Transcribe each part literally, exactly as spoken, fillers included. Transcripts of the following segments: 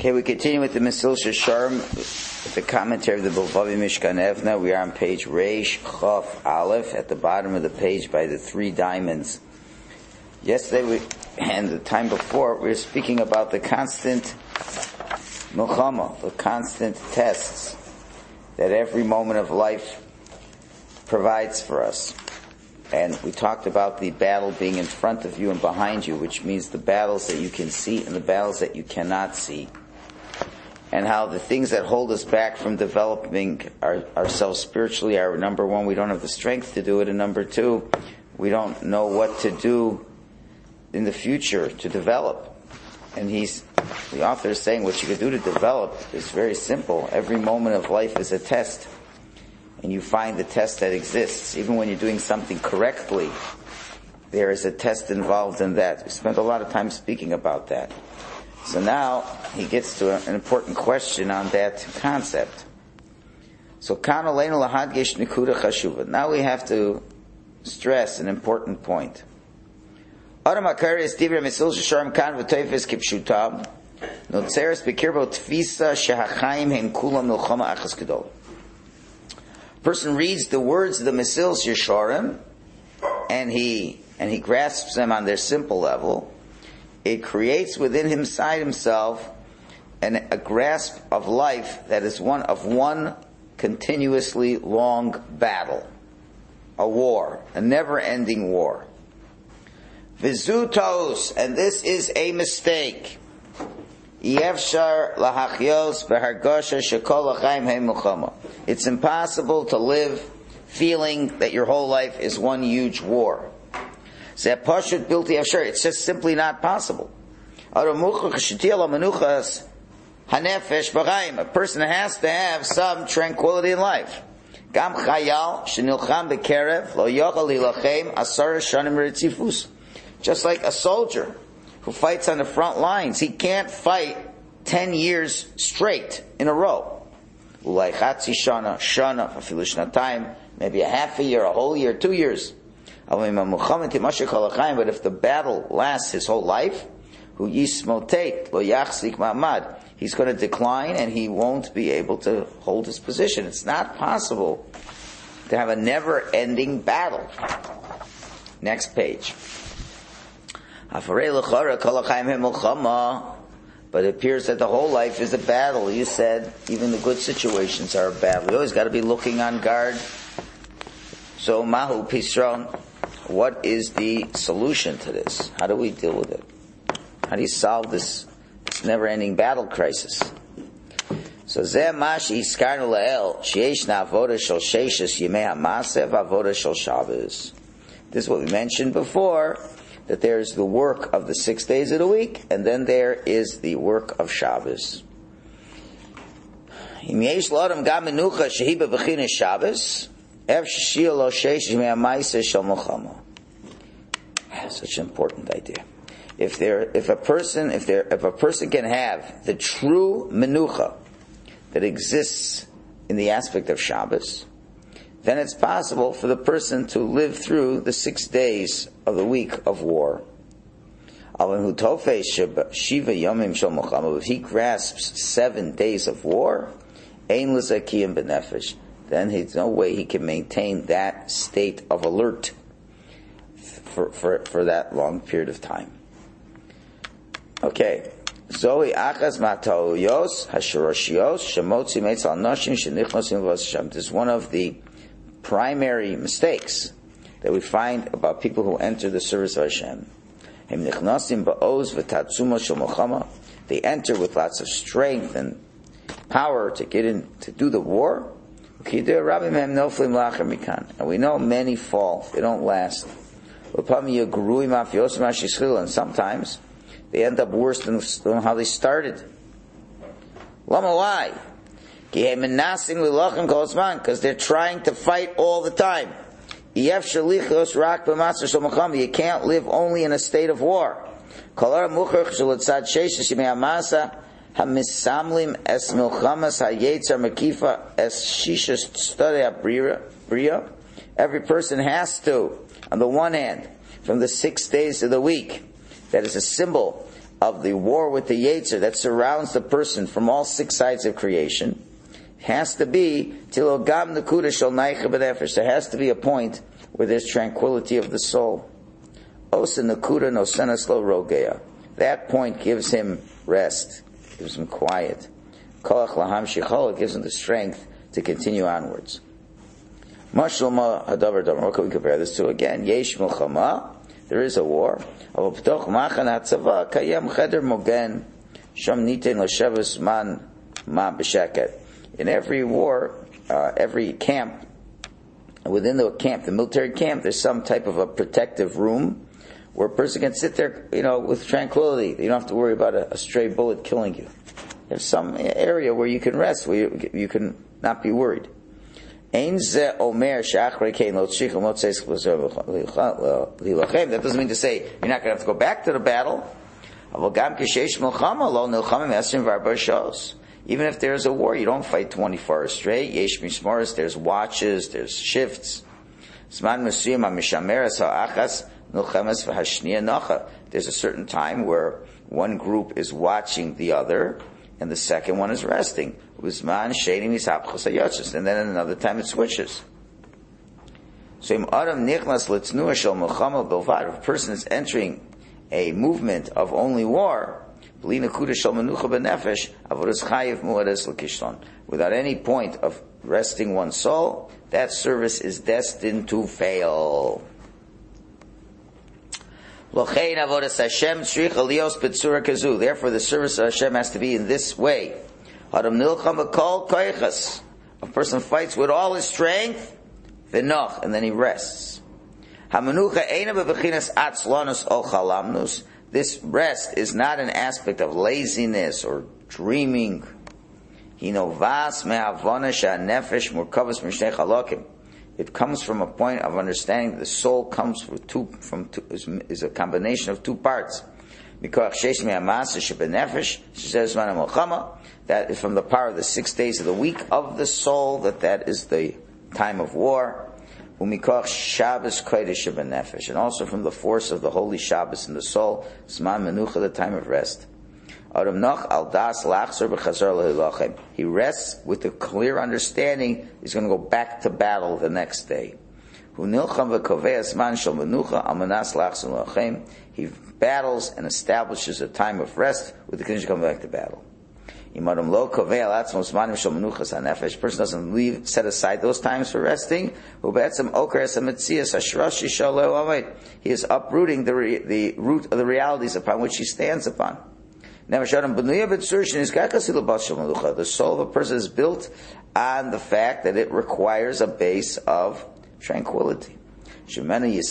Okay, we continue with the Mesil Sharm, with the commentary of the Bilvavi Mishkan Evna. We are on page Reish Chof Aleph, at the bottom of the page by the three diamonds. Yesterday, we, and the time before, we were speaking about the constant milchama, the constant tests that every moment of life provides for us. And we talked about the battle being in front of you and behind you, which means the battles that you can see and the battles that you cannot see. And how the things that hold us back from developing our, ourselves spiritually are, number one, we don't have the strength to do it, and number two, we don't know what to do in the future to develop. And he's, the author is saying what you can do to develop is very simple. Every moment of life is a test. And you find the test that exists. Even when you're doing something correctly, there is a test involved in that. We spent a lot of time speaking about that. So now he gets to an important question on that concept. So now we have to stress an important point. Person reads the words of the Mesil Yesharim, and he and he grasps them on their simple level. It creates within inside himself an, a grasp of life that is one of one continuously long battle, a war, a never-ending war. Vizutos, and this is a mistake. It's impossible to live feeling that your whole life is one huge war. It's just simply not possible. A person has to have some tranquility in life. Just like a soldier who fights on the front lines, he can't fight ten years straight in a row. Maybe a half a year, a whole year, two years. But if the battle lasts his whole life, he's going to decline and he won't be able to hold his position. It's not possible to have a never-ending battle. Next page. But it appears that the whole life is a battle. You said even the good situations are a battle. We always got to be looking on guard. So, Mahu Pisron, what is the solution to this? How do we deal with it? How do you solve this, this never-ending battle crisis? So, Zeh Mashi Iskarnu La'el, Sheishna Avoda Shel Sheishes Yemei HaMaseh V'Avoda Shel Shabbos. This is what we mentioned before, that there is the work of the six days of the week, and then there is the work of Shabbos. Im yesh l'adam gam menucha shehi b'bechinas Shabbos, ev sheshiyah lo sheish yemei ha'maaseh shel milchama. Such an important idea. If there, if a person, if there, if a person can have the true menucha that exists in the aspect of Shabbos, then it's possible for the person to live through the six days of the week of war. If he grasps seven days of war, then there's no way he can maintain that state of alert for, for, for that long period of time. Okay. Zoe achas matauyos hashiroshios shemotzi metzal nashim shenichnosim v'ashem. This is one of the primary mistakes that we find about people who enter the service of Hashem. They enter with lots of strength and power to get in to do the war. And we know many fall; they don't last. And sometimes they end up worse than, than how they started. Why? Because they're trying to fight all the time. You can't live only in a state of war. Every person has to, on the one hand, from the six days of the week, that is a symbol of the war with the Yetzer that surrounds the person from all six sides of creation has to be tilogam nekuda shel naicha b'nefesh. There has to be a point where there's tranquility of the soul. Osa nekuda nosenas lo rogea. That point gives him rest, gives him quiet. Koach laham shichol, gives him the strength to continue onwards. Mashlama hadavar davar. What can we compare this to again? Yesh milchama. There is a war. In every war, uh, every camp, within the camp, the military camp, there's some type of a protective room where a person can sit there, you know, with tranquility. You don't have to worry about a, a stray bullet killing you. There's some area where you can rest, where you, you can not be worried. That doesn't mean to say you're not going to have to go back to the battle. Even if there's a war, you don't fight twenty-four hours straight. Yesh mismaros, there's watches, there's shifts. There's a certain time where one group is watching the other, and the second one is resting. And then at another time it switches. So if a person is entering a movement of only war, without any point of resting one's soul, that service is destined to fail. Therefore, the service of Hashem has to be in this way. A person fights with all his strength, and then he rests. This rest is not an aspect of laziness or dreaming. It comes from a point of understanding that the soul comes from two, from two, is, is a combination of two parts. That is from the power of the six days of the week of the soul, that that is the time of war. And also from the force of the holy Shabbos in the soul, the time of rest. He rests with the clear understanding he's going to go back to battle the next day. He battles and establishes a time of rest with the condition to come back to battle. A person doesn't leave, set aside those times for resting. He is uprooting the, re, the root of the realities upon which he stands upon. The soul of a person is built on the fact that it requires a base of tranquility. And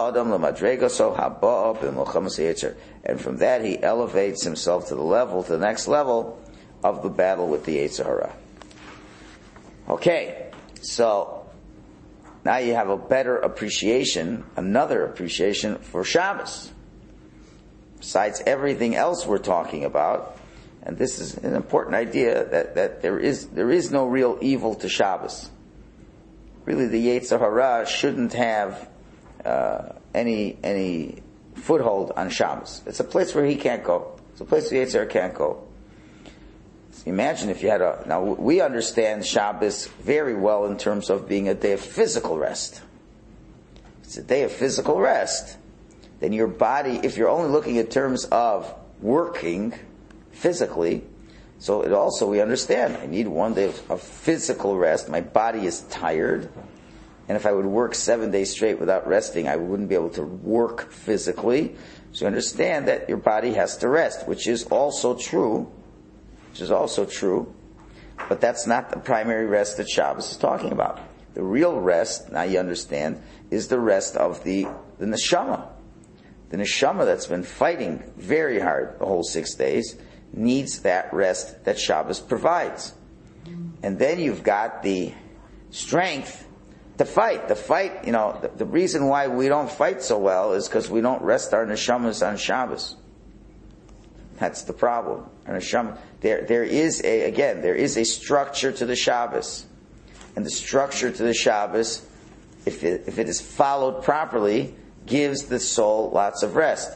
from that he elevates himself to the level, to the next level of the battle with the Yetzer Hara. Okay, so now you have a better appreciation, another appreciation for Shabbos. Besides everything else we're talking about, and this is an important idea, that, that there is there is no real evil to Shabbos. Really, the Yetzer Hara shouldn't have uh, any any foothold on Shabbos. It's a place where he can't go. It's a place where the Yetzer Hara can't go. So imagine if you had a... Now, we understand Shabbos very well in terms of being a day of physical rest. It's a day of physical rest. Then your body, if you're only looking in terms of working physically, so it also, we understand, I need one day of, of physical rest. My body is tired. And if I would work seven days straight without resting, I wouldn't be able to work physically. So you understand that your body has to rest, which is also true. Which is also true. But that's not the primary rest that Shabbos is talking about. The real rest, now you understand, is the rest of the, the neshama. The neshama that's been fighting very hard the whole six days needs that rest that Shabbos provides. And then you've got the strength to fight. The fight, you know, the, the reason why we don't fight so well is because we don't rest our neshamas on Shabbos. That's the problem. Our neshama, there, there is a, again, there is a structure to the Shabbos. And the structure to the Shabbos, if it, if it is followed properly, gives the soul lots of rest.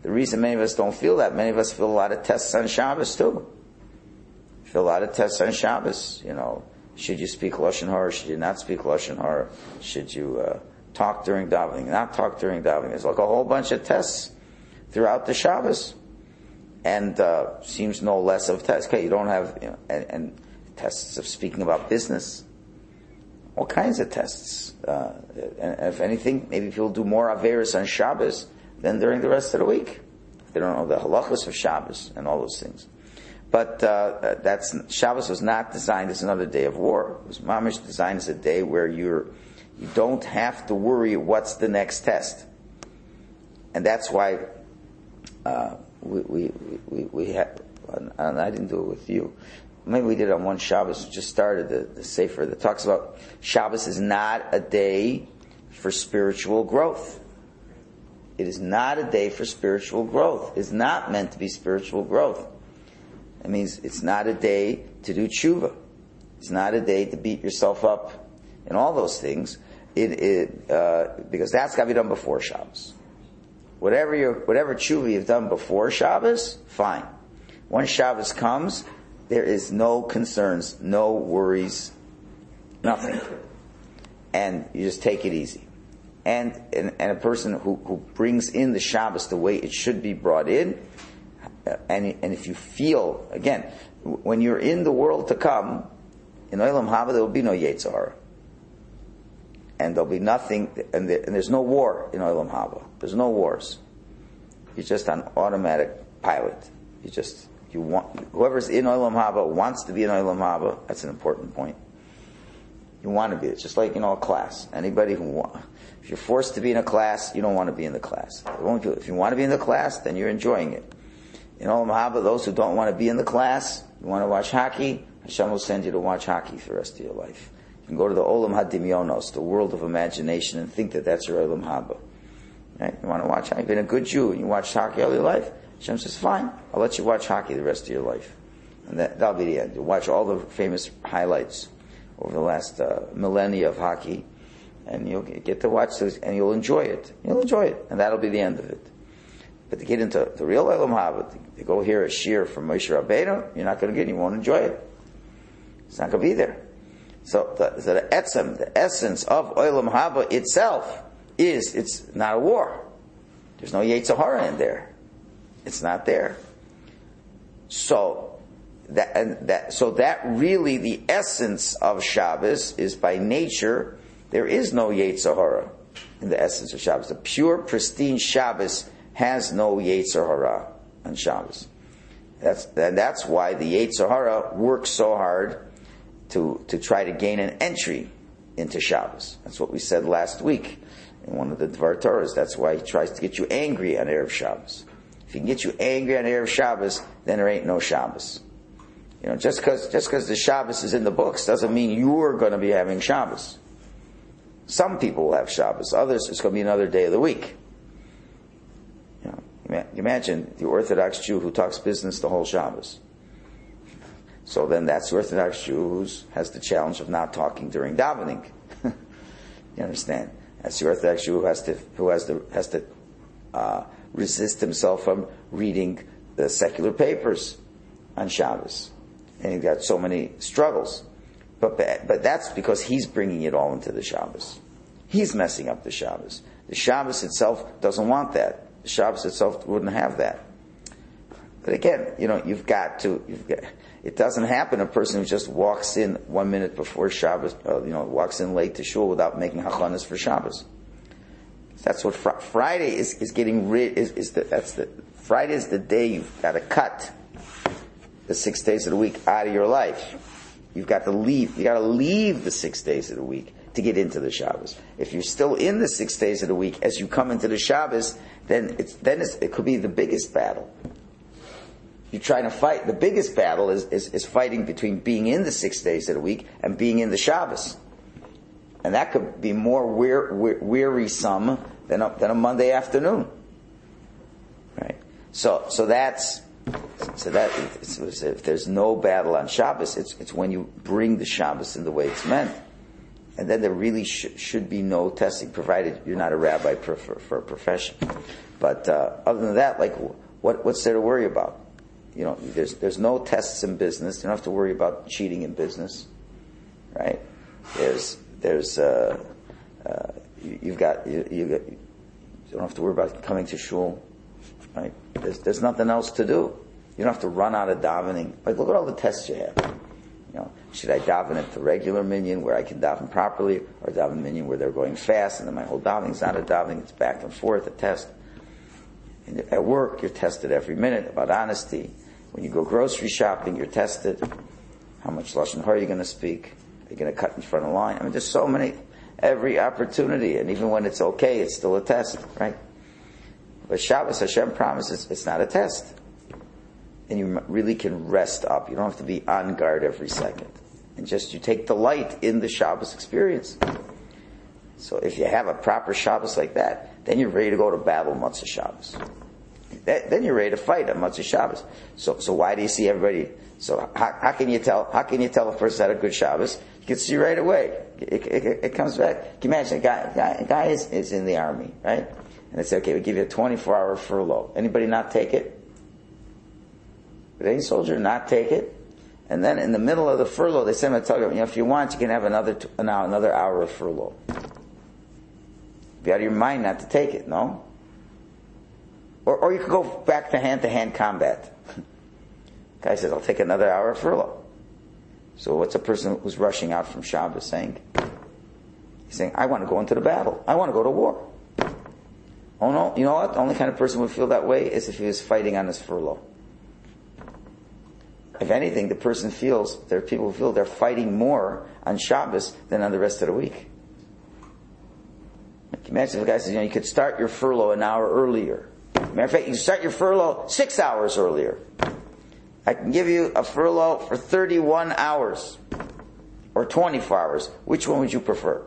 The reason many of us don't feel that, many of us feel a lot of tests on Shabbos too. Feel a lot of tests on Shabbos, you know. Should you speak Lashon Hara? Should you not speak Lashon Hara? Should you uh, talk during davening? Not talk during davening? There's like a whole bunch of tests throughout the Shabbos, and uh, seems no less of tests. Okay, you don't have you know, and, and tests of speaking about business, all kinds of tests. Uh, and if anything, maybe people do more averos on Shabbos than during the rest of the week. They don't know the halachos of Shabbos and all those things. But uh, that's Shabbos was not designed as another day of war. It was mamish designed as a day where you're you don't have to worry what's the next test, and that's why uh, we we we, we had. And I didn't do it with you. Maybe we did it on one Shabbos. We just started the, the Sefer that talks about Shabbos is not a day for spiritual growth. It is not a day for spiritual growth. It's not meant to be spiritual growth. It means it's not a day to do tshuva. It's not a day to beat yourself up and all those things. It, it uh, because that's got to be done before Shabbos. Whatever you whatever tshuva you've done before Shabbos, fine. Once Shabbos comes, there is no concerns, no worries, nothing, and you just take it easy. And and, and a person who, who brings in the Shabbos the way it should be brought in. And, and if you feel, again, when you're in the world to come, in Olam Haba there will be no Yetzer Hara. And there'll be nothing, and, there, and there's no war in Olam Haba. There's no wars. You're just on automatic pilot. You just, you want, whoever's in Olam Haba wants to be in Olam Haba. That's an important point. You want to be. It's just like, you know, a class. Anybody who wants, if you're forced to be in a class, you don't want to be in the class. If you want to be in the class, then you're enjoying it. In Olam Haba, those who don't want to be in the class, you want to watch hockey, Hashem will send you to watch hockey for the rest of your life. You can go to the Olam HaDimyonos, the world of imagination, and think that that's your Olam Haba. Right? You want to watch hockey? You've been a good Jew and you watch hockey all your life. Hashem says, fine, I'll let you watch hockey the rest of your life. And that, that'll be the end. You'll watch all the famous highlights over the last uh, millennia of hockey, and you'll get to watch those, and you'll enjoy it. You'll enjoy it, and that'll be the end of it. But to get into the real Olam Haba, to, to go hear a shir from Moshe Rabbeinu, you're not going to get it. You won't enjoy it. It's not going to be there. So the, so the etzem, the essence of Olam Haba itself is, it's not a war. There's no Yetzer Hara in there. It's not there. So that, and that, so that really the essence of Shabbos is by nature, there is no Yetzer Hara in the essence of Shabbos. The pure, pristine Shabbos has no Yetzer Hara on Shabbos. That's, and that's why the Yetzer Hara works so hard to, to try to gain an entry into Shabbos. That's what we said last week in one of the Dvar Torahs. That's why he tries to get you angry on Erev Shabbos. If he can get you angry on Erev Shabbos, then there ain't no Shabbos. You know, just because just because the Shabbos is in the books doesn't mean you're going to be having Shabbos. Some people will have Shabbos. Others, it's going to be another day of the week. You know, imagine the Orthodox Jew who talks business the whole Shabbos. So then that's the Orthodox Jew who has the challenge of not talking during davening. You understand? That's the Orthodox Jew who has to who has to has to uh, resist himself from reading the secular papers on Shabbos, and he's got so many struggles. But but that's because he's bringing it all into the Shabbos. He's messing up the Shabbos. The Shabbos itself doesn't want that. The Shabbos itself wouldn't have that. But again, you know, you've got to. You've got, it doesn't happen. A person who just walks in one minute before Shabbos, uh, you know, walks in late to shul without making hachanas for Shabbos. That's what fr- Friday is. Is getting rid. Is, is the that's the Friday is the day you've got to cut the six days of the week out of your life. You've got to leave. You got to leave the six days of the week to get into the Shabbos. If you're still in the six days of the week as you come into the Shabbos, then it's then it's, it could be the biggest battle. You're trying to fight. The biggest battle is, is, is fighting between being in the six days of the week and being in the Shabbos. And that could be more wear, wear, wearisome than a, than a Monday afternoon. Right? So, so that's, so that, it's, it's, if there's no battle on Shabbos, it's, it's when you bring the Shabbos in the way it's meant. and then there really sh- should be no testing, provided you're not a rabbi for, for, for a profession. But uh, other than that, like, what, what's there to worry about? You know, there's there's no tests in business. You don't have to worry about cheating in business, right? There's there's uh, uh, you, you've got you, you got you don't have to worry about coming to shul, right? There's there's nothing else to do. You don't have to run out of davening. Like, look at all the tests you have. You know, should I daven at the regular minyan where I can daven properly, or daven minyan where they're going fast and then my whole davening's not a davening, it's back and forth, a test. And at work, you're tested every minute about honesty. When you go grocery shopping, you're tested. How much lashon hara are you going to speak? Are you going to cut in front of the line? I mean, there's so many, every opportunity, and even when it's okay, it's still a test, right? But Shabbos, Hashem promises it's not a test. And you really can rest up. You don't have to be on guard every second. And just, you take delight in the Shabbos experience. So if you have a proper Shabbos like that, then you're ready to go to battle Motzei Shabbos. Then you're ready to fight on Motzei Shabbos. So, so why do you see everybody? So how, how can you tell? How can you tell a person had a good Shabbos? You can see right away. It, it, it comes back. Can you imagine a guy? A guy, a guy is, is in the army, right? And they say, okay, we give you a twenty-four hour furlough. Anybody not take it? Would any soldier not take it? And then in the middle of the furlough, they send him a telegram. You know, if you want, you can have another t- now another hour of furlough. Be out of your mind not to take it, no? Or, or you could go back to hand-to-hand combat. Guy says, I'll take another hour of furlough. So what's a person who's rushing out from Shabbos saying? He's saying, I want to go into the battle. I want to go to war. Oh no, you know what? The only kind of person who would feel that way is if he was fighting on his furlough. If anything, the person feels, there are people who feel they're fighting more on Shabbos than on the rest of the week. Imagine if a guy says, you know, you could start your furlough an hour earlier. Matter of fact, you start your furlough six hours earlier. I can give you a furlough for thirty-one hours. Or twenty-four hours. Which one would you prefer?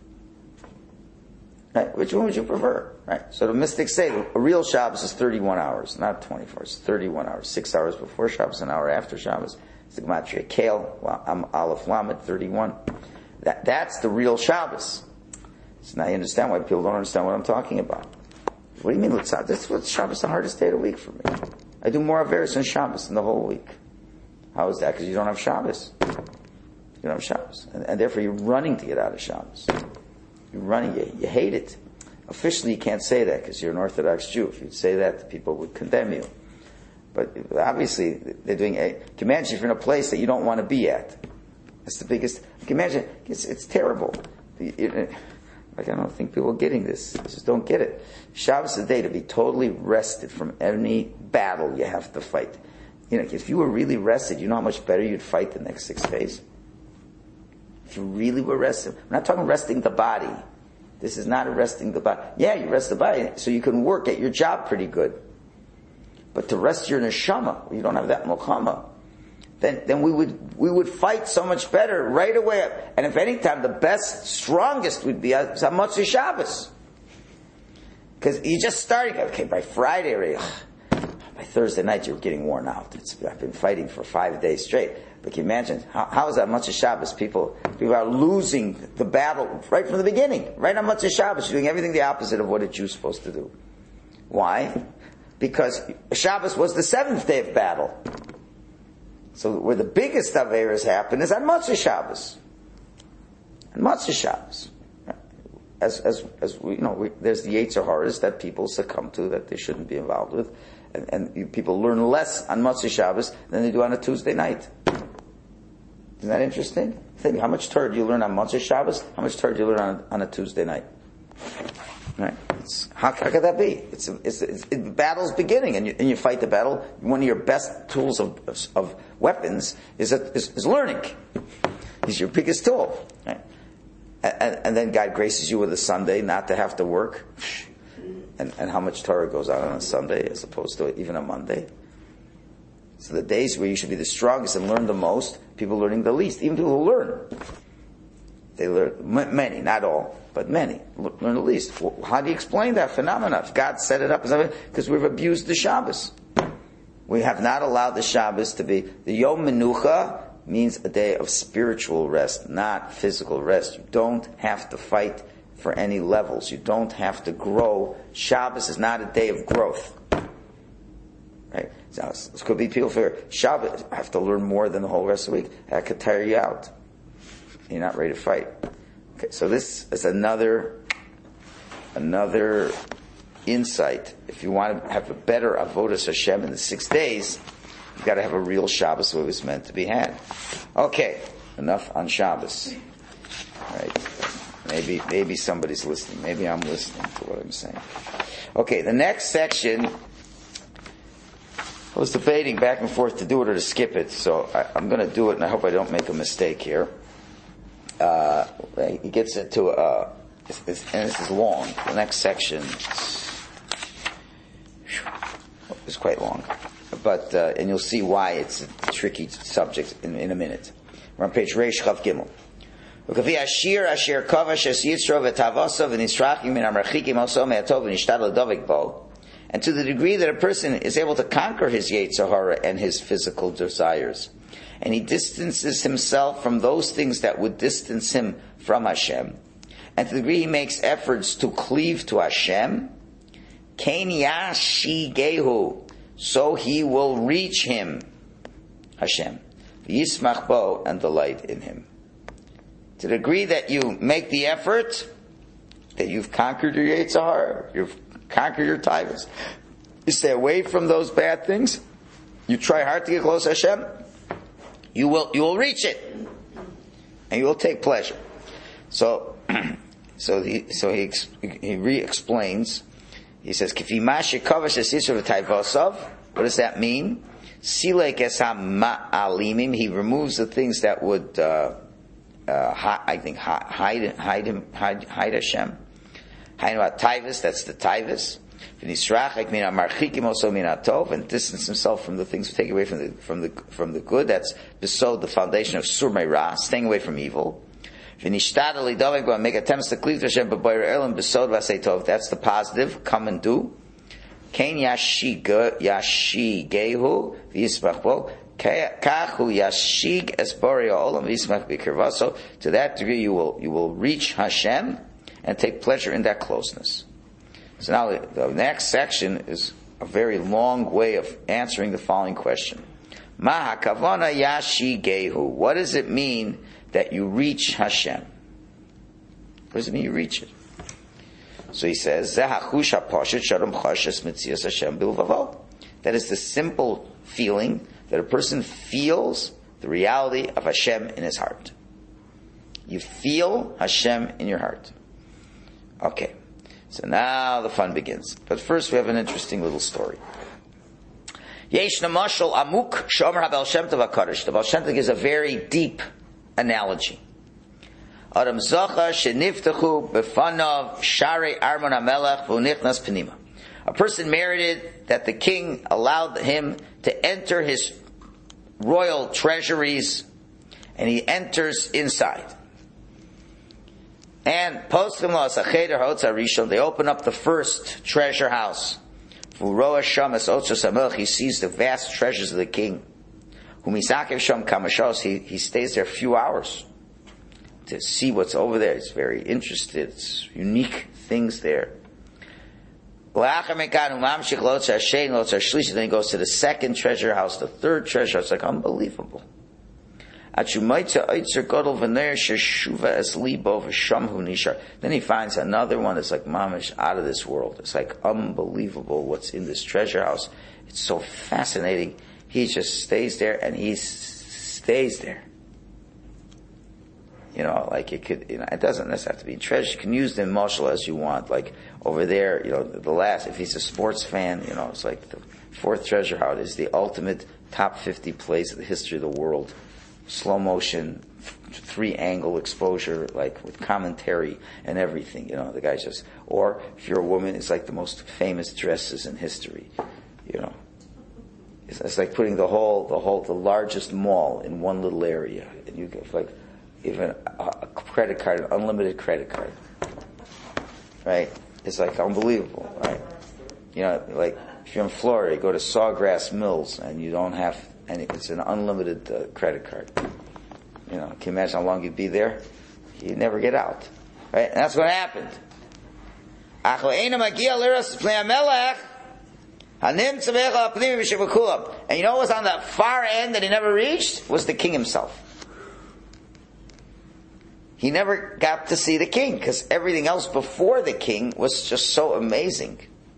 Right? Which one would you prefer? Right? So the mystics say a real Shabbos is thirty-one hours, not twenty-four. It's thirty-one hours. Six hours before Shabbos, an hour after Shabbos. It's the Gematria Kale, I'm Aleph Lamed, thirty-one. That, that's the real Shabbos. So now you understand why people don't understand what I'm talking about. What do you mean, Lutzah? That's what Shabbos is the hardest day of the week for me. I do more Averos on Shabbos in the whole week. How is that? Because you don't have Shabbos. You don't have Shabbos. And, and therefore you're running to get out of Shabbos. You're running, you, you hate it. Officially you can't say that because you're an Orthodox Jew. If you'd say that, people would condemn you. But obviously they're doing, a, can you imagine if you're in a place that you don't want to be at? That's the biggest, can you imagine, it's, it's terrible. It, it, Like, I don't think people are getting this. I just don't get it. Shabbos is the day to be totally rested from any battle you have to fight. You know, if you were really rested, you know how much better you'd fight the next six days? If you really were rested. I'm not talking resting the body. This is not a resting the body. Yeah, you rest the body so you can work at your job pretty good. But to rest your neshama, you don't have that mochama. Then, then we would, we would fight so much better right away. And if any time, the best, strongest would be on Motzei Shabbos. Because you're just starting, okay, by Friday already, ugh, by Thursday night you're getting worn out. It's, I've been fighting for five days straight. But can you imagine, how, how is that Motzei Shabbos? People, people are losing the battle right from the beginning. Right on Motzei Shabbos, you're doing everything the opposite of what a Jew's supposed to do. Why? Because Shabbos was the seventh day of battle. So where the biggest Averos happen is on Motzei Shabbos. On Motzei Shabbos. As, as, as we, you know, we, there's the Yetzer Haras that people succumb to that they shouldn't be involved with. And, and you, people learn less on Motzei Shabbos than they do on a Tuesday night. Isn't that interesting? Think, how much Torah do you learn on Motzei Shabbos? How much Torah do you learn on, on a Tuesday night? Right? It's, how, how could that be? It's, it's, it's, it's the battle's beginning, and you, and you fight the battle. One of your best tools of, of, of weapons is, a, is, is learning. He's your biggest tool. Right? And, and then God graces you with a Sunday not to have to work. And, and how much Torah goes on on a Sunday as opposed to even a Monday. So the days where you should be the strongest and learn the most, people learning the least. Even people who learn. They learn, many, not all, but many, learn the least. Well, how do you explain that phenomenon? If God set it up, because we've abused the Shabbos. We have not allowed the Shabbos to be the Yom Menucha means a day of spiritual rest, not physical rest. You don't have to fight for any levels. You don't have to grow. Shabbos is not a day of growth. Right? So this could be people figure, Shabbos, I have to learn more than the whole rest of the week. That could tire you out. You're not ready to fight. Okay, so this is another, another insight. If you want to have a better avodas Hashem in the six days, you've got to have a real Shabbos where it was meant to be had. Okay, enough on Shabbos. Right? Maybe, maybe somebody's listening. Maybe I'm listening to what I'm saying. Okay, the next section, I was debating back and forth to do it or to skip it, so I, I'm going to do it, and I hope I don't make a mistake here. Uh, he gets into, uh, it's, it's, and this is long. The next section is quite long, but uh, and you'll see why it's a tricky subject in, in a minute. We're on page Reish Chav Gimel. And to the degree that a person is able to conquer his Yetzer Hara and his physical desires, and he distances himself from those things that would distance him from Hashem, and to the degree he makes efforts to cleave to Hashem, Ken Yashigehu, so he will reach him, Hashem, Yismach Bo, and delight in him. To the degree that you make the effort, that you've conquered your Yetzer Hara, you've conquered your tigers, you stay away from those bad things, you try hard to get close to Hashem, you will you will reach it, and you will take pleasure. So, so he so he he re-explains. He says, "What does that mean? He removes the things that would, uh, uh, hi, I think, hide hide him hide, hide Hashem. Taivas, that's the taivas. And distance himself from the things take away from the from the from the good. That's besode the foundation of surmei ra, staying away from evil. Make attempts to cleave to Hashem, but besode vasei tov. That's the positive. Come and do. Kain yashigehu v'yismach kachu yashig esborio olam v'yismach b'kirvaso. To that degree, you will you will reach Hashem and take pleasure in that closeness. So now the next section is a very long way of answering the following question. Ma hakavana yashigehu. What does it mean that you reach Hashem? What does it mean you reach it? So he says, that is the simple feeling that a person feels the reality of Hashem in his heart. You feel Hashem in your heart. Okay. So now the fun begins. But first we have an interesting little story. Yesh namashal amuk shomer haBaal Shem Tov HaKadosh. The Baal Shem Tov gives a very deep analogy. Adam zacha sheniftachu befanav sharei armon hamelech v'unichnas penima. A person merited that the king allowed him to enter his royal treasuries, and he enters inside. And postim lo asacheder ha'otza rishon, they open up the first treasure house. V'roa sham es otzos hamelech, he sees the vast treasures of the king. Humisakev sham kamashos, he he stays there a few hours to see what's over there. He's very interested. It's unique things there. Then he goes to the second treasure house, the third treasure house. It's like unbelievable. Then he finds another one that's like mamish out of this world. It's like unbelievable what's in this treasure house. It's so fascinating. He just stays there and he stays there. You know, like it could, you know, it doesn't necessarily have to be treasure. You can use the marshal as you want. Like over there, you know, the last, if he's a sports fan, you know, it's like the fourth treasure house is the ultimate top fifty plays of the history of the world. Slow motion, three angle exposure, like with commentary and everything, you know, the guy's just, or if you're a woman, it's like the most famous dresses in history, you know. It's, it's like putting the whole, the whole, the largest mall in one little area, and you get like, even a, a credit card, an unlimited credit card, right? It's like unbelievable, right? You know, like if you're in Florida, you go to Sawgrass Mills and you don't have and it's an unlimited uh, credit card. You know, can you imagine how long you'd be there? You'd never get out. Right? And that's what happened. And you know what was on the far end that he never reached? Was the king himself. He never got to see the king, because everything else before the king was just so amazing.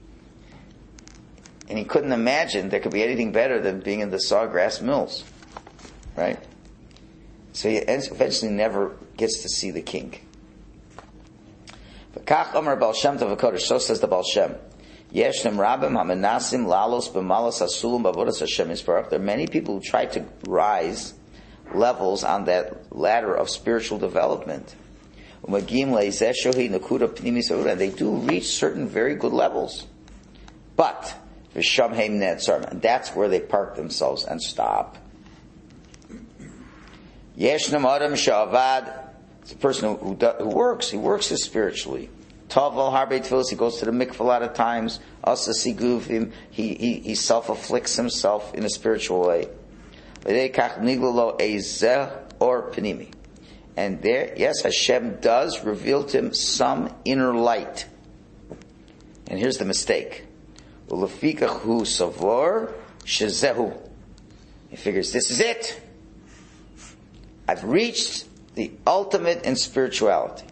And he couldn't imagine there could be anything better than being in the Sawgrass Mills. Right? So he eventually never gets to see the king. V'kach Omer Baal Shem Tov HaKodesh, so says the Baal Shem. Yeshnem Rabim HaMenasim Lalos B'malos HaSulam B'avodas Hashem Yisbarach. There are many people who try to rise levels on that ladder of spiritual development. And they do reach certain very good levels. But, and that's where they park themselves and stop. Yeshnem Adam Sha'avad. It's a person who, who, who works. He works spiritually. Tavel Harbe Tfilis. He goes to the mikveh a lot of times. Asa Siguvim. He he he self afflicts himself in a spiritual way. And there, yes, Hashem does reveal to him some inner light. And here's the mistake. He figures, this is it. I've reached the ultimate in spirituality.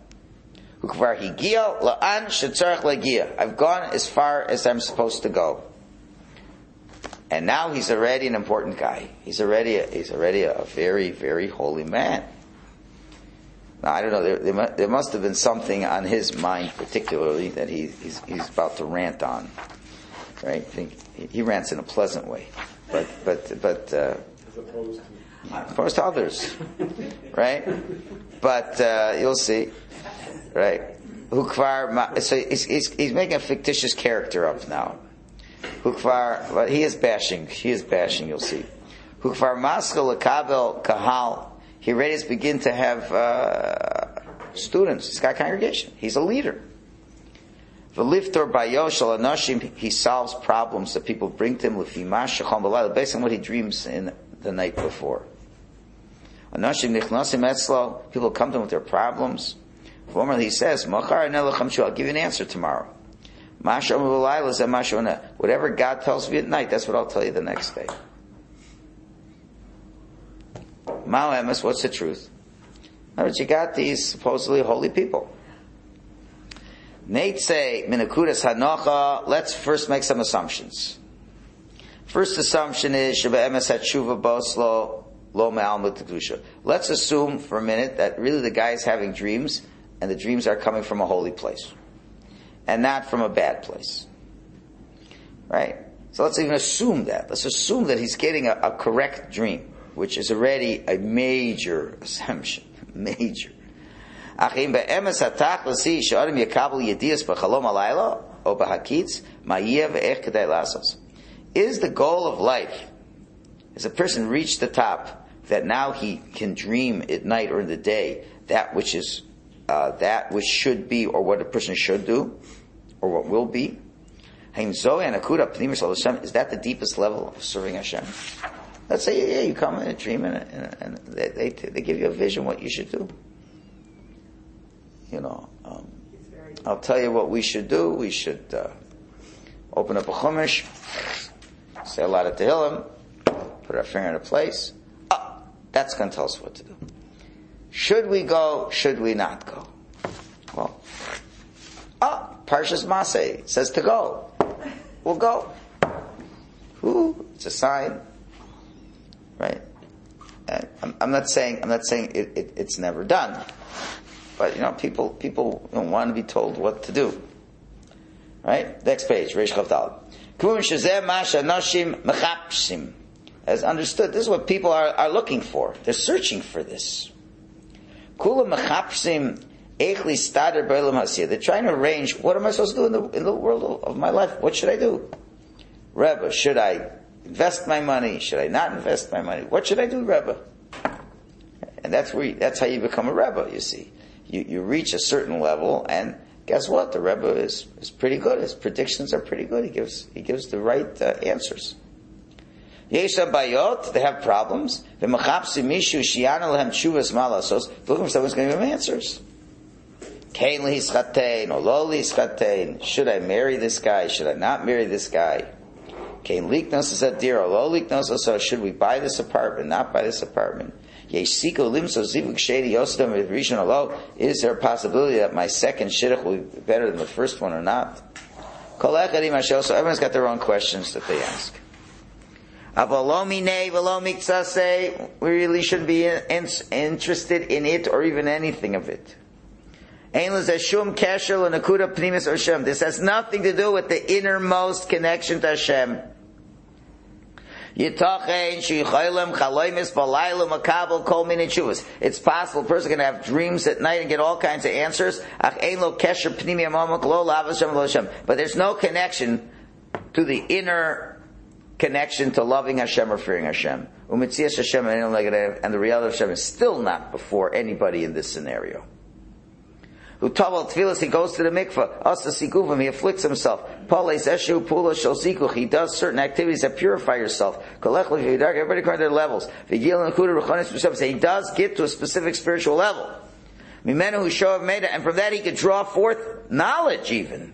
I've gone as far as I'm supposed to go. And now he's already an important guy. He's already a, he's already a very, very holy man. Now, I don't know, there, there, there must have been something on his mind particularly that he, he's, he's about to rant on. Right? I think he, he rants in a pleasant way. But, but, but, uh, as opposed to opposed to others, right? But uh, you'll see, right? Hukvar, so he's, he's, he's making a fictitious character up now. Hukvar, but he is bashing. He is bashing. You'll see. Hukvar maskal lekabel kahal. He already has begin to have uh, students. He's got a congregation. He's a leader. V'liftor bayoshal anashim. He solves problems that people bring to him with fimash shachom b'layla, based on what he dreams in the night before. Anashim nichnasim etzlo. People come to him with their problems. Formerly he says, "Machar nelachamshu." I'll give you an answer tomorrow. Whatever God tells me at night, that's what I'll tell you the next day. Ma'emes, what's the truth? In other words, you got these supposedly holy people. Neitze minakudas hanocha. Let's first make some assumptions. First assumption is shebe'emes hatshuva boslo lo me'almut kedusha. Let's assume for a minute that really the guy is having dreams, and the dreams are coming from a holy place, and not from a bad place. Right? So let's even assume that. Let's assume that he's getting a, a correct dream, which is already a major assumption. Major. Is the goal of life, as a person reached the top, that now he can dream at night or in the day that which is uh, that which should be, or what a person should do, or what will be? Is that the deepest level of serving Hashem? Let's say, yeah, you come in a dream and, and, and they, they they give you a vision what you should do. You know, um, I'll tell you what we should do. We should uh, open up a chumash, say a lot of tehillim, put our finger in a place. Oh, that's going to tell us what to do. Should we go? Should we not go? Well, oh, Parshas Maseh says to go. We'll go. Ooh, it's a sign, right? And I'm, I'm not saying I'm not saying it, it, it's never done, but you know, people people don't want to be told what to do. Right? Next page, Reish Chav Daled. As understood, this is what people are, are looking for. They're searching for this. They're trying to arrange, what am I supposed to do in the in the world of my life? What should I do? Rebbe, should I invest my money? Should I not invest my money? What should I do, Rebbe? And that's where you, that's how you become a Rebbe, you see. You you reach a certain level, and guess what? The Rebbe is, is pretty good. His predictions are pretty good. He gives he gives the right uh, answers. Yesha bayot, they have problems. V'machapsi mishu shiana lehem tshuvas malasos. Looking for someone who's going to give them answers. Kain lihischatein, or lo lihischatein. Should I marry this guy? Should I not marry this guy? Kain liknos asadir, or lo liknos asadir. Should we buy this apartment? Not buy this apartment. Yeshiko limso zivuk shedi yosdom rishon alo. Is there a possibility that my second shidduch will be better than the first one or not? Kol echad im hashel. So everyone's got their own questions that they ask. We really shouldn't be in, in, interested in it or even anything of it. This has nothing to do with the innermost connection to Hashem. It's possible a person can have dreams at night and get all kinds of answers, but there's no connection to the inner connection to loving Hashem or fearing Hashem. And the reality of Hashem is still not before anybody in this scenario. He goes to the mikvah, he afflicts himself. He does certain activities that purify yourself. Everybody according to their levels. He does get to a specific spiritual level. And from that he could draw forth knowledge even.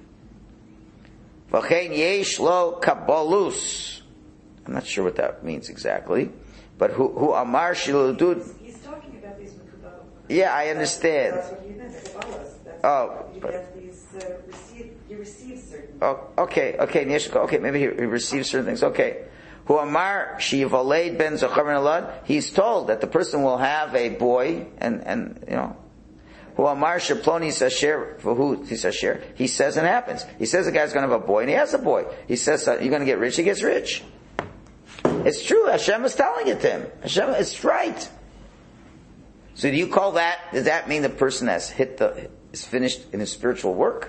I'm not sure what that means exactly, but who who Amar Shiludud. He's talking about these mikvah. Yeah, I understand. That's what he meant. That's oh, you but, get these. Uh, receive, you receive certain. Oh, okay, okay, okay. Maybe he, he receives certain things. Okay, who Amar Shivaled ben Zachar Alad. He's told that the person will have a boy, and and you know. Who Amar Shaploni Sasher for who Sasher. He says it happens. He says the guy's going to have a boy, and he has a boy. He says uh, you're going to get rich. He gets rich. It's true. Hashem is telling it to him. Hashem, it's right. So do you call that? Does that mean the person has hit the is finished in his spiritual work?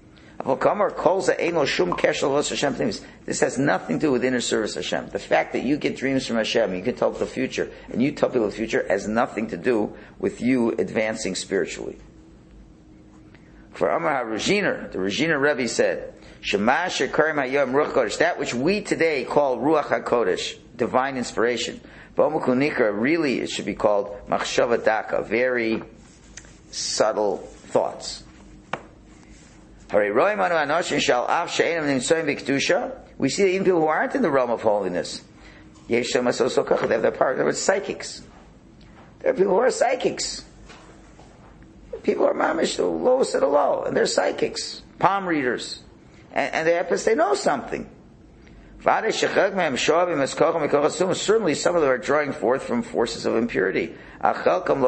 This has nothing to do with inner service Hashem. The fact that you get dreams from Hashem, you can tell the future, and you tell people the future, has nothing to do with you advancing spiritually. For Amar HaRaziner, the Raziner Rebbe said, that which we today call Ruach HaKodesh, divine inspiration. Really, it should be called Machshava Daka, very subtle thoughts. We see that even people who aren't in the realm of holiness, they have that power. They're psychics. There are people who are psychics. People are mamish, the lowest of the low, and they're psychics, palm readers. And, and they have to say know something. Certainly some of them are drawing forth from forces of impurity. Even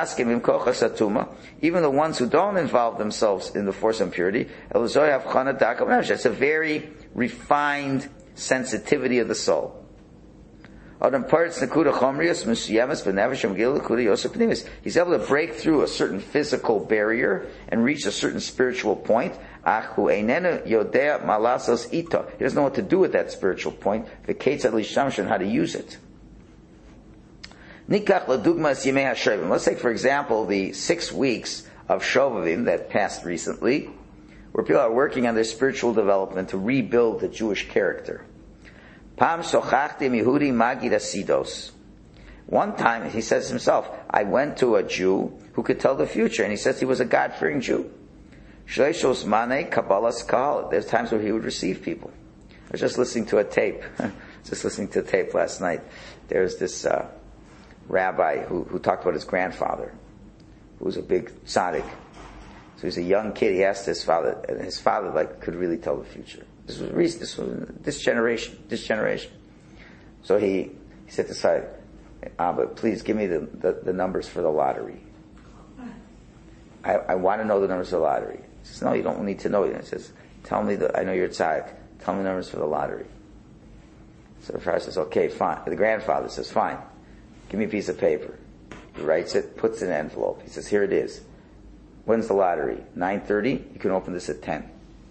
the ones who don't involve themselves in the force of impurity, it's a very refined sensitivity of the soul. He's able to break through a certain physical barrier and reach a certain spiritual point. He doesn't know what to do with that spiritual point, and how to use it. Let's take, for example, the six weeks of Shovavim that passed recently, where people are working on their spiritual development to rebuild the Jewish character. One time, he says himself, I went to a Jew who could tell the future, and he says he was a God-fearing Jew. There's times where he would receive people. I was just listening to a tape, just listening to a tape last night. There's this uh, rabbi who, who talked about his grandfather, who was a big tzaddik. So he's a young kid. He asked his father, and his father like could really tell the future. This was recent, this was this generation, this generation. So he, he said to Side, ah, but please give me the, the, the numbers for the lottery. I, I want to know the numbers for the lottery. He says, no, you don't need to know. He says, tell me the, I know you're a tzaddik, tell me the numbers for the lottery. So the father says, okay, fine. The grandfather says, fine. Give me a piece of paper. He writes it, puts it in an envelope. He says, here it is. When's the lottery? nine thirty? You can open this at ten.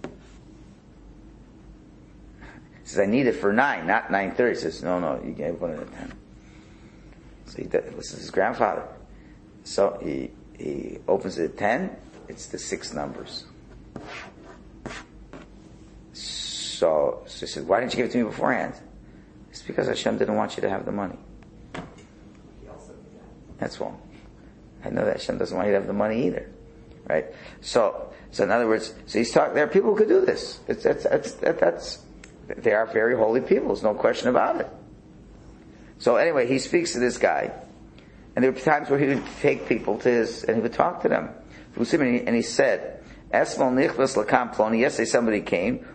He says, I need it for nine, not nine thirty. He says, no, no, you can open it at ten. So he does, this is his grandfather. So he, he opens it at ten. It's the six numbers. So, so he said, why didn't you give it to me beforehand? He It's because Hashem didn't want you to have the money. He also did that. That's wrong. I know that Hashem doesn't want you to have the money either. Right? So, so in other words, so he's talking, there are people who could do this. It's, it's, it's, that, that's, they are very holy people. There's no question about it. So anyway, he speaks to this guy. And there were times where he would take people to his, and he would talk to them. And he said, Esmol nichvas lakam ploni. Yesterday somebody came.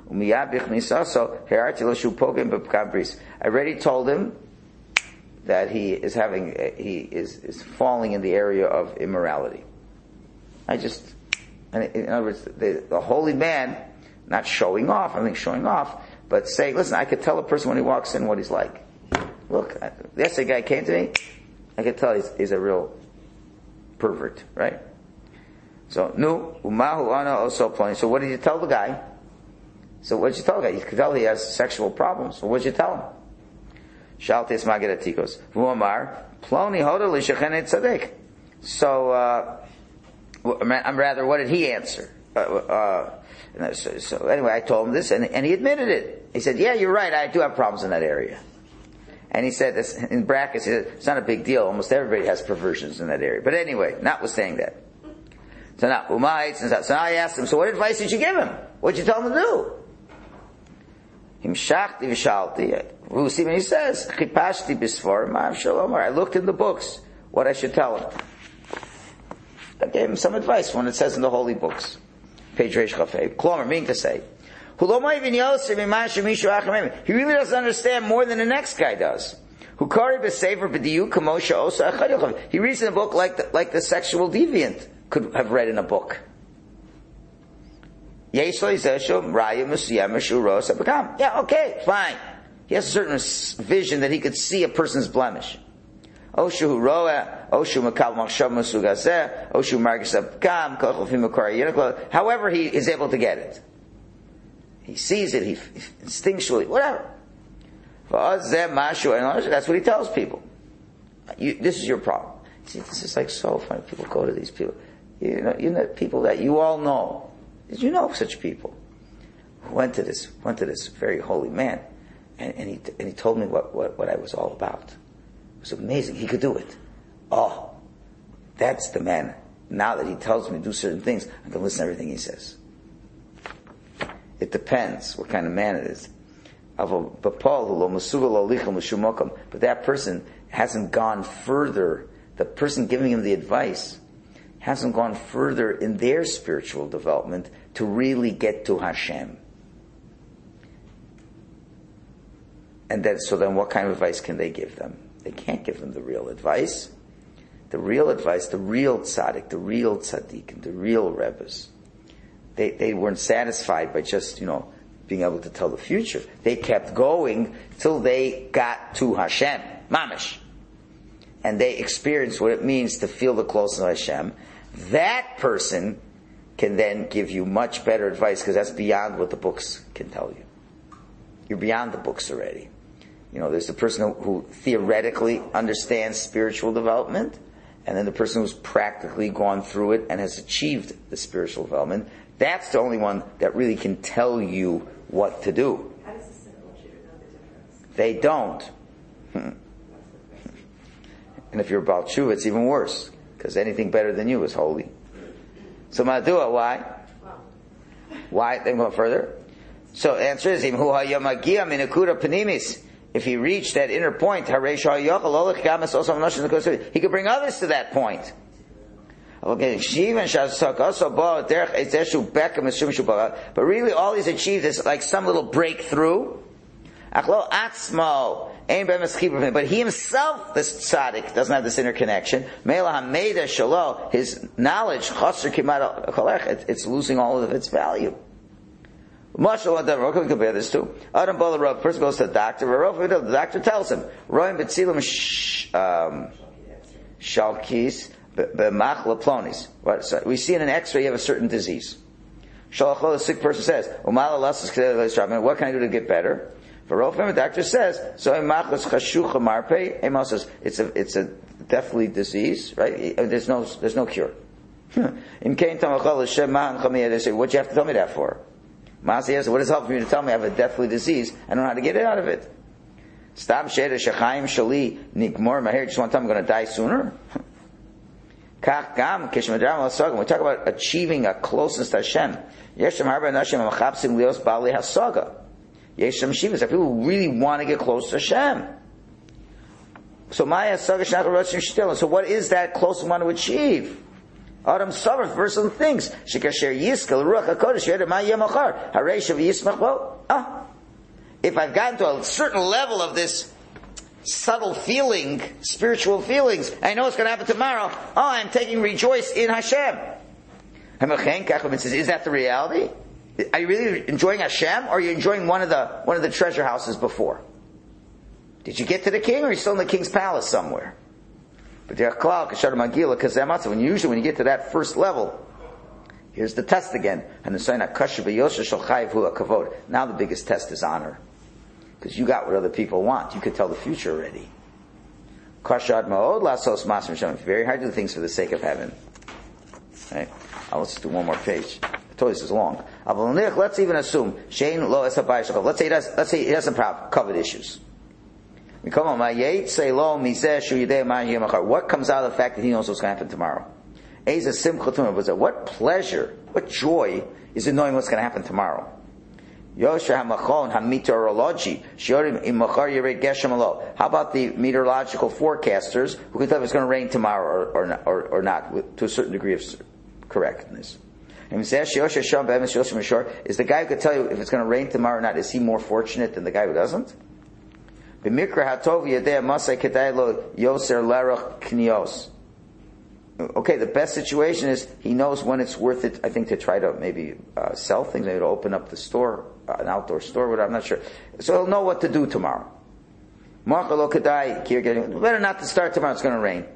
I already told him that he is having, he is, is falling in the area of immorality. I just, in other words, the, the holy man, not showing off, I think showing off, but saying, listen, I could tell a person when he walks in what he's like. Look, yesterday a guy came to me, I could tell he's, he's a real pervert, right? So, nu, umahu ana also plenty. So what did you tell the guy? So what did you tell the guy? You could tell he has sexual problems. So what did you tell him? Shaltis magadatikos. Vuamar, ploni hoda li shechenet tzaddik. So, uh, I'm rather, what did he answer? Uh, uh, so, so anyway, I told him this, and, and he admitted it. He said, yeah, you're right, I do have problems in that area. And he said this, in brackets, he said, it's not a big deal, almost everybody has perversions in that area. But anyway, notwithstanding that. So now, so now I asked him, so what advice did you give him? What did you tell him to do? Himshachti v'shalti. We'll see when he says, Chipashti b'sforim ma'am shalomar. I looked in the books, what I should tell him. I gave him some advice when it says in the holy books. Page Reish Chafei. Klomer, meaning to say, he really doesn't understand more than the next guy does. He reads in the book like the, like the sexual deviant could have read in a book. Yeah, okay, fine. He has a certain vision that he could see a person's blemish. However he is able to get it. He sees it, he instinctually, whatever. That's what he tells people. You, this is your problem. See, this is like so funny. People go to these people. You know, you know people that you all know. Did you know such people? Who went to this, went to this very holy man, and, and he and he told me what, what, what I was all about. It was amazing. He could do it. Oh, that's the man. Now that he tells me to do certain things, I can listen to everything he says. It depends what kind of man it is. But that person hasn't gone further. The person giving him the advice hasn't gone further in their spiritual development to really get to Hashem. And then, so then what kind of advice can they give them? They can't give them the real advice. The real advice, the real tzaddik, the real tzaddik, the real rebbes, they, they weren't satisfied by just, you know, being able to tell the future. They kept going till they got to Hashem, mamish. And they experienced what it means to feel the closeness of Hashem. That person can then give you much better advice, because that's beyond what the books can tell you. You're beyond the books already. You know, there's the person who, who theoretically understands spiritual development, and then the person who's practically gone through it and has achieved the spiritual development. That's the only one that really can tell you what to do. How does the cynical Jew know the difference? They don't. And if you're about tshuva, it's even worse, because anything better than you is holy. So Madua, why? Why? Then go further. So the answer is, if he reached that inner point, he could bring others to that point. But really all he's achieved is like some little breakthrough. But he himself, this tzaddik, doesn't have this interconnection. His knowledge, it's losing all of its value. What can we compare this to? Adam Bolarov, person goes to the doctor. The doctor tells him, Shalkis b'machla plonis. We see in an X-ray you have a certain disease. Shalachlo, the sick person says, what can I do to get better? The doctor says, so it's a it's a deathly disease, right? There's no there's no cure. What do you have to tell me that for? Masi says, what is helping you to tell me I have a deathly disease? I don't know how to get it out of it. Stop sheda shechayim shali nigmor maher. Just one time I'm going to die sooner. Kach gam kishmadram l'sagam. We talk about achieving a closeness to Hashem. Yeshem harba nashim amachapsim lios bali hasaga. Yeshem shivas. People who really want to get close to Hashem. So Maya saga shnachal roshim shtilim. So what is that close one to achieve? Adam Savarth, versatile things. Shekasher Yiskel, Ruach HaKodesh, Yedem HaYemachar, Haresh of Yismach Bo. Ah. If I've gotten to a certain level of this subtle feeling, spiritual feelings, I know it's going to happen tomorrow. Oh, I'm taking rejoice in Hashem. Says, is that the reality? Are you really enjoying Hashem, or are you enjoying one of the one of the treasure houses before? Did you get to the king, or are you still in the king's palace somewhere? But when usually when you get to that first level, here's the test again. Now the biggest test is honor. Because you got what other people want. You could tell the future already. Very hard to do things for the sake of heaven. Right? Oh, let's do one more page. I told you this is long. Let's even assume let's say he does let's say he doesn't have covet issues. What comes out of the fact that he knows what's going to happen tomorrow? What pleasure, what joy is in knowing what's going to happen tomorrow? How about the meteorological forecasters who can tell if it's going to rain tomorrow or, or, or, or not, with, to a certain degree of correctness? Is the guy who could tell you if it's going to rain tomorrow or not, is he more fortunate than the guy who doesn't? Okay, the best situation is he knows when it's worth it, I think, to try to maybe uh, sell things, maybe to open up the store, uh, an outdoor store, whatever, I'm not sure. So he'll know what to do tomorrow. Better not to start tomorrow, it's going to rain.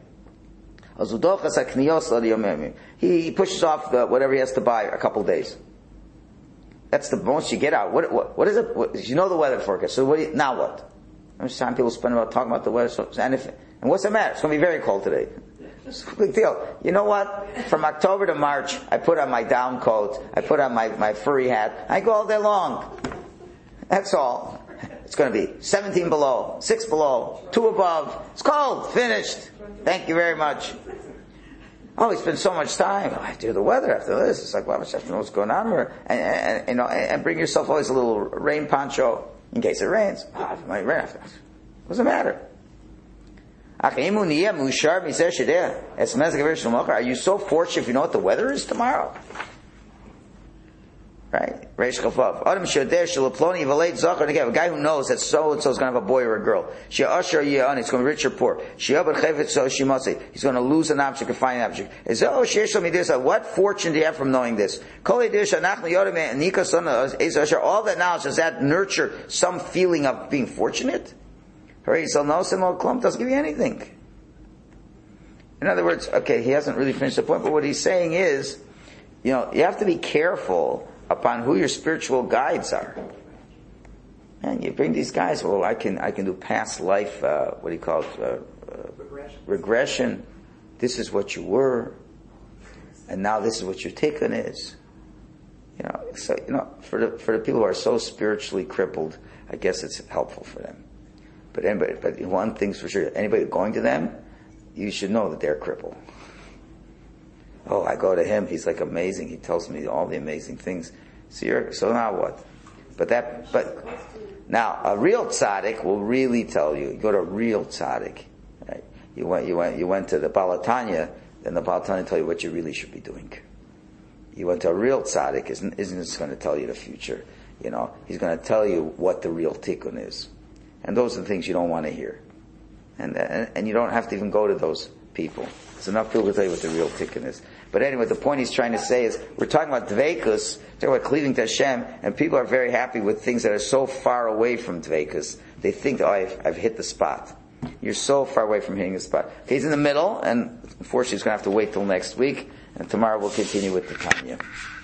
He pushes off the, whatever he has to buy a couple days. That's the most you get out. What, what, what is it? What, you know the weather forecast, so what do you, now what? How much time people spend about talking about the weather? So, and, if, and what's the matter? It's going to be very cold today. It's a big deal. You know what? From October to March, I put on my down coat, I put on my, my furry hat, I go all day long. That's all. It's going to be seventeen below, six below, two above. It's cold. Finished. Thank you very much. Oh, we spend so much time. I do the weather after this. It's like, well, I have to know what's going on. Or, and, and, you know, and bring yourself always a little rain poncho in case it rains. Oh, it might rain after. What's the matter? Are you so fortunate if you know what the weather is tomorrow? Right? Reish Chafav. Adam Shadeh Shalaploni Valade Zachar. Again, a guy who knows that so and so is going to have a boy or a girl. She Usher Yeon, he's going to be rich or poor. She Abad Chevet so she must say he's going to lose an object or find an object. Is oh Sheshami this? What fortune do you have from knowing this? All that knowledge, does that nurture some feeling of being fortunate? Doesn't give you anything. In other words, okay, he hasn't really finished the point, but what he's saying is, you know, you have to be careful upon who your spiritual guides are. And you bring these guys, well, I can I can do past life, uh, what do you call it, uh, uh, regression. regression. This is what you were, and now this is what your tikkun is. You know, so you know, for the for the people who are so spiritually crippled, I guess it's helpful for them. But anybody, but one thing's for sure: anybody going to them, you should know that they're crippled. Oh, I go to him, he's like amazing, he tells me all the amazing things. So you're, so now what? But that, but, now, a real tzaddik will really tell you, you go to a real tzaddik, right? You went, you went, you went to the Balatanya, then the Balatanya tell you what you really should be doing. You went to a real tzaddik, isn't, isn't just going to tell you the future, you know, he's going to tell you what the real tikkun is. And those are the things you don't want to hear. And, and, and you don't have to even go to those people. There's enough people to tell you what the real tikkun is. But anyway, the point he's trying to say is, we're talking about dveikus, talking about cleaving to Hashem, and people are very happy with things that are so far away from dveikus. They think, oh, I've, I've hit the spot. You're so far away from hitting the spot. Okay, he's in the middle, and unfortunately he's going to have to wait till next week, and tomorrow we'll continue with the Tanya.